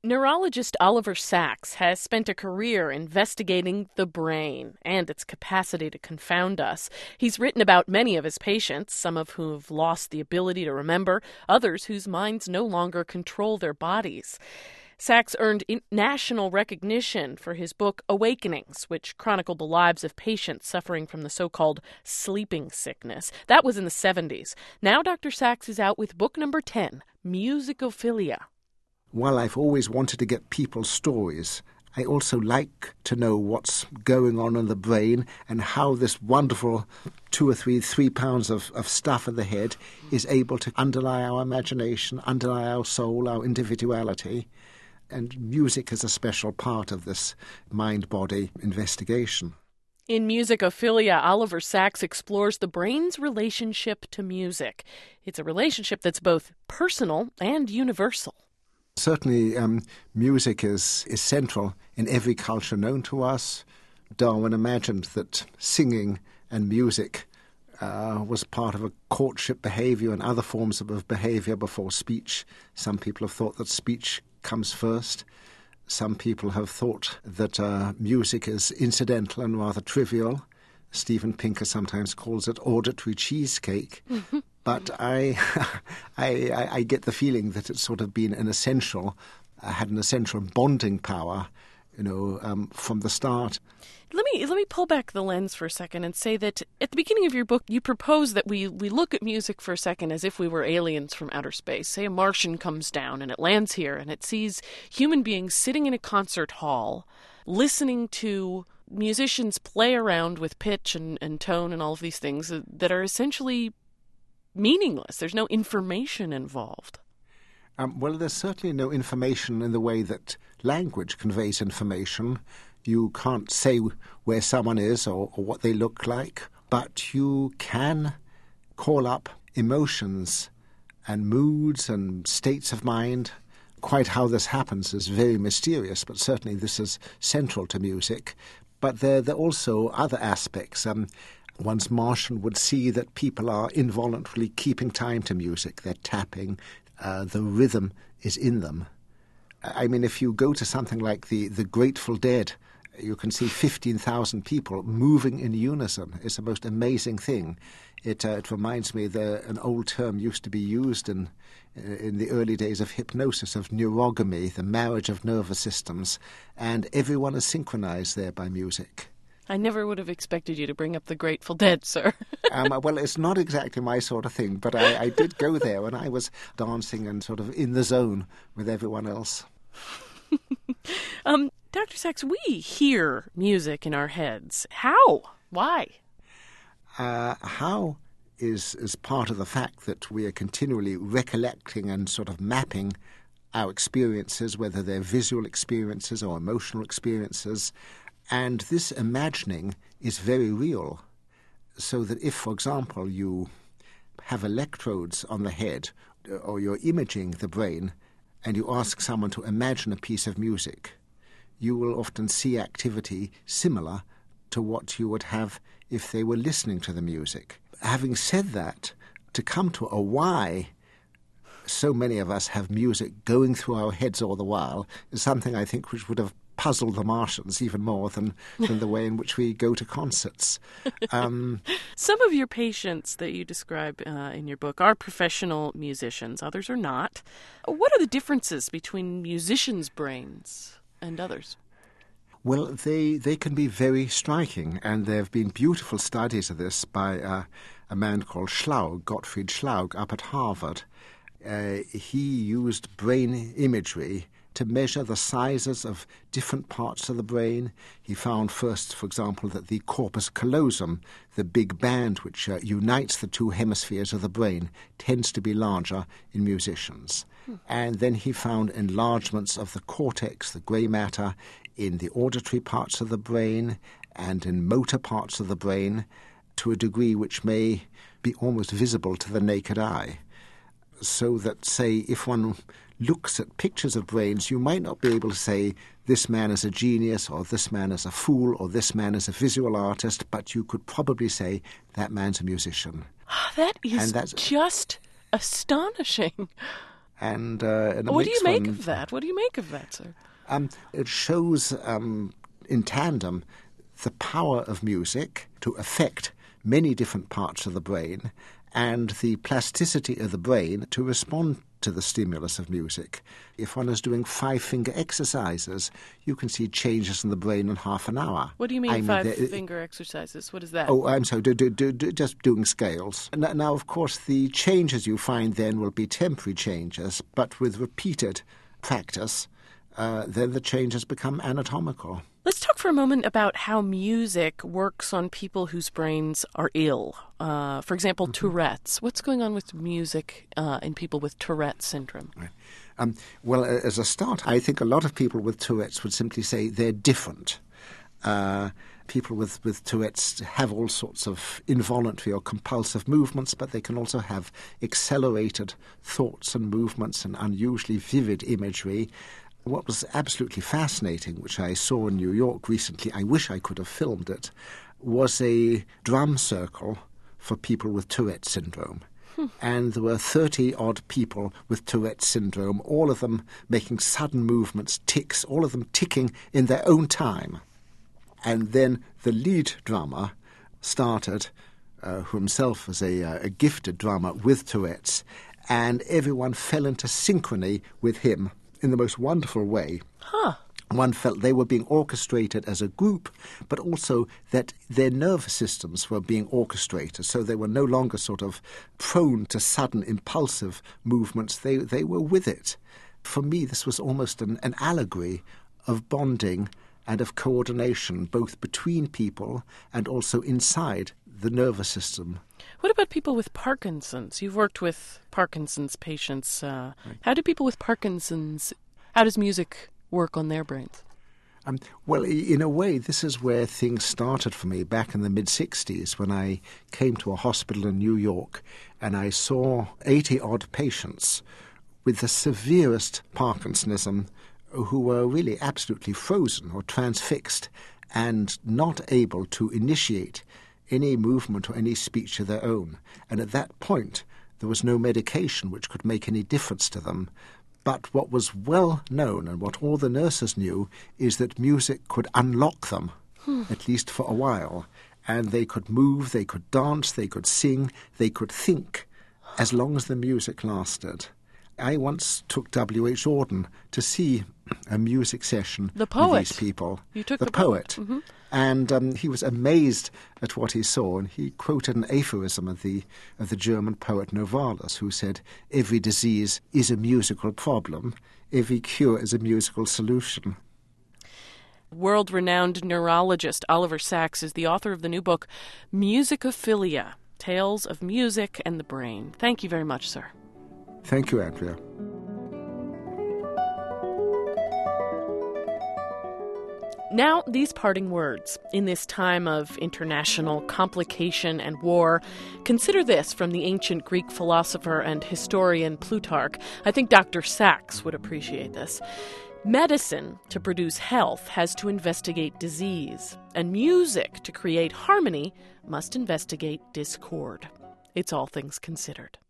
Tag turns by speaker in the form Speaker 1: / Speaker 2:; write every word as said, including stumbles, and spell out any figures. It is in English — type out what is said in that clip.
Speaker 1: Neurologist Oliver Sacks has spent a career investigating the brain and its capacity to confound us. He's written about many of his patients, some of whom have lost the ability to remember, others whose minds no longer control their bodies. Sacks earned national recognition for his book Awakenings, which chronicled the lives of patients suffering from the so-called sleeping sickness. That was in the seventies. Now Doctor Sacks is out with book number ten, Musicophilia.
Speaker 2: While I've always wanted to get people's stories, I also like to know what's going on in the brain and how this wonderful two or three, three pounds of, of stuff in the head is able to underlie our imagination, underlie our soul, our individuality. And music is a special part of this mind-body investigation.
Speaker 1: In Musicophilia, Oliver Sacks explores the brain's relationship to music. It's a relationship that's both personal and universal.
Speaker 2: Certainly, um, music is, is central in every culture known to us. Darwin imagined that singing and music uh, was part of a courtship behavior and other forms of behavior before speech. Some people have thought that speech comes first. Some people have thought that uh, music is incidental and rather trivial. Steven Pinker sometimes calls it auditory cheesecake. But I, I, I get the feeling that it's sort of been an essential, uh, had an essential bonding power, you know, um, from the start.
Speaker 1: Let me let me pull back the lens for a second and say that at the beginning of your book, you propose that we, we look at music for a second as if we were aliens from outer space. Say a Martian comes down and it lands here and it sees human beings sitting in a concert hall, listening to musicians play around with pitch and, and tone and all of these things that are essentially meaningless. There's no information involved.
Speaker 2: Um, well, there's certainly no information in the way that language conveys information. You can't say where someone is or, or what they look like, but you can call up emotions and moods and states of mind. Quite how this happens is very mysterious, but certainly this is central to music. But there, there are also other aspects. Um, One's Martian would see that people are involuntarily keeping time to music. They're tapping. Uh, the rhythm is in them. I mean, if you go to something like the, the Grateful Dead, you can see fifteen thousand people moving in unison. It's the most amazing thing. It, uh, it reminds me that an old term used to be used in, in the early days of hypnosis, of neurogamy, the marriage of nervous systems, and everyone is synchronized there by music.
Speaker 1: I never would have expected you to bring up the Grateful Dead, sir.
Speaker 2: um, well, it's not exactly my sort of thing, but I, I did go there and I was dancing and sort of in the zone with everyone else.
Speaker 1: um, Doctor Sacks, we hear music in our heads. How? Why?
Speaker 2: Uh, how is, is part of the fact that we are continually recollecting and sort of mapping our experiences, whether they're visual experiences or emotional experiences. And this imagining is very real, so that if, for example, you have electrodes on the head or you're imaging the brain and you ask someone to imagine a piece of music, you will often see activity similar to what you would have if they were listening to the music. Having said that, to come to a why so many of us have music going through our heads all the while is something I think which would have puzzle the Martians even more than, than the way in which we go to concerts. Um,
Speaker 1: Some of your patients that you describe uh, in your book are professional musicians. Others are not. What are the differences between musicians' brains and others?
Speaker 2: Well, they, they can be very striking, and there have been beautiful studies of this by uh, a man called Schlaug, Gottfried Schlaug, up at Harvard. Uh, he used brain imagery to measure the sizes of different parts of the brain. He found first, for example, that the corpus callosum, the big band which uh, unites the two hemispheres of the brain, tends to be larger in musicians. Hmm. And then he found enlargements of the cortex, the grey matter, in the auditory parts of the brain and in motor parts of the brain to a degree which may be almost visible to the naked eye. So that, say, if one looks at pictures of brains, you might not be able to say this man is a genius or this man is a fool or this man is a visual artist, but you could probably say that man's a musician.
Speaker 1: That is just astonishing.
Speaker 2: And, uh, and it
Speaker 1: what do
Speaker 2: makes
Speaker 1: you make
Speaker 2: one,
Speaker 1: of that? What do you make of that, sir?
Speaker 2: Um, it shows um, in tandem the power of music to affect many different parts of the brain and the plasticity of the brain to respond to the stimulus of music. If one is doing five-finger exercises, you can see changes in the brain in half an hour.
Speaker 1: What do you mean,
Speaker 2: I mean
Speaker 1: five-finger exercises? What is that?
Speaker 2: Oh, I'm sorry, do, do, do, do, just doing scales. Now, now, of course, the changes you find then will be temporary changes, but with repeated practice, uh, then the changes become anatomical.
Speaker 1: Let's talk for a moment about how music works on people whose brains are ill. Uh, for example, mm-hmm. Tourette's. What's going on with music uh, in people with Tourette's syndrome?
Speaker 2: Right. Um, well, as a start, I think a lot of people with Tourette's would simply say they're different. Uh, people with, with Tourette's have all sorts of involuntary or compulsive movements, but they can also have accelerated thoughts and movements and unusually vivid imagery. What was absolutely fascinating, which I saw in New York recently, I wish I could have filmed it, was a drum circle for people with Tourette's syndrome. Hmm. And there were thirty-odd people with Tourette's syndrome, all of them making sudden movements, ticks, all of them ticking in their own time. And then the lead drummer started, uh, who himself was a, uh, a gifted drummer with Tourette's, and everyone fell into synchrony with him in the most wonderful way.
Speaker 1: Huh.
Speaker 2: One felt they were being orchestrated as a group, but also that their nervous systems were being orchestrated, so they were no longer sort of prone to sudden impulsive movements. They, they were with it. For me, this was almost an, an allegory of bonding and of coordination, both between people and also inside the nervous system.
Speaker 1: What about people with Parkinson's? You've worked with Parkinson's patients. Uh, right. How do people with Parkinson's, how does music work on their brains?
Speaker 2: Um, well, in a way, this is where things started for me back in the mid-sixties when I came to a hospital in New York and I saw eighty-odd patients with the severest Parkinsonism who were really absolutely frozen or transfixed and not able to initiate any movement or any speech of their own. And at that point, there was no medication which could make any difference to them. But what was well known and what all the nurses knew is that music could unlock them, hmm. at least for a while. And they could move, they could dance, they could sing, they could think, as long as the music lasted. I once took W H Auden to see a music session
Speaker 1: the poet.
Speaker 2: with these people.
Speaker 1: You took
Speaker 2: the,
Speaker 1: the
Speaker 2: poet.
Speaker 1: poet. Mm-hmm.
Speaker 2: And um, he was amazed at what he saw, and he quoted an aphorism of the of the German poet Novalis, who said, "Every disease is a musical problem, every cure is a musical solution."
Speaker 1: World-renowned neurologist Oliver Sacks is the author of the new book, Musicophilia, Tales of Music and the Brain. Thank you very much, sir.
Speaker 2: Thank you, Andrea.
Speaker 1: Now, these parting words. In this time of international complication and war, consider this from the ancient Greek philosopher and historian Plutarch. I think Doctor Sacks would appreciate this. Medicine, to produce health, has to investigate disease, and music, to create harmony, must investigate discord. It's All Things Considered.